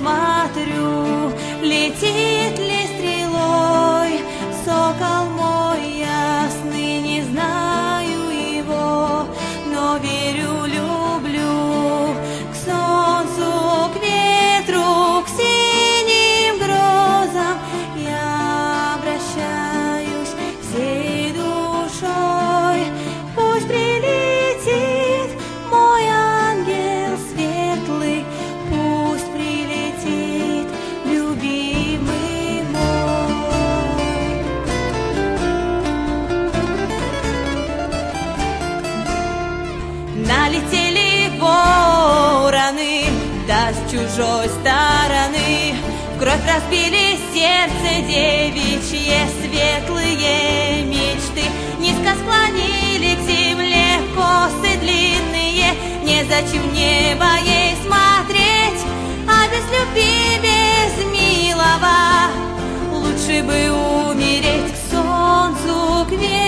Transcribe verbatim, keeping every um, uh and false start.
смотрю, летит ли стрелой сокол мой ясный, не знаю его, но верю, люблю к солнцу, к ветру, к синим грозам я обращаюсь всей душой. Пусть прилетит мой ангел светлый, пусть прилетит любимый мой. Налетели вороны, да с чужой стороны, в кровь разбили сердце девичье, светлые мечты низко склонили к земле, косы длинные, незачем небо ей смотреть, а без любви, без милого лучше бы умереть. К солнцу, к ветру,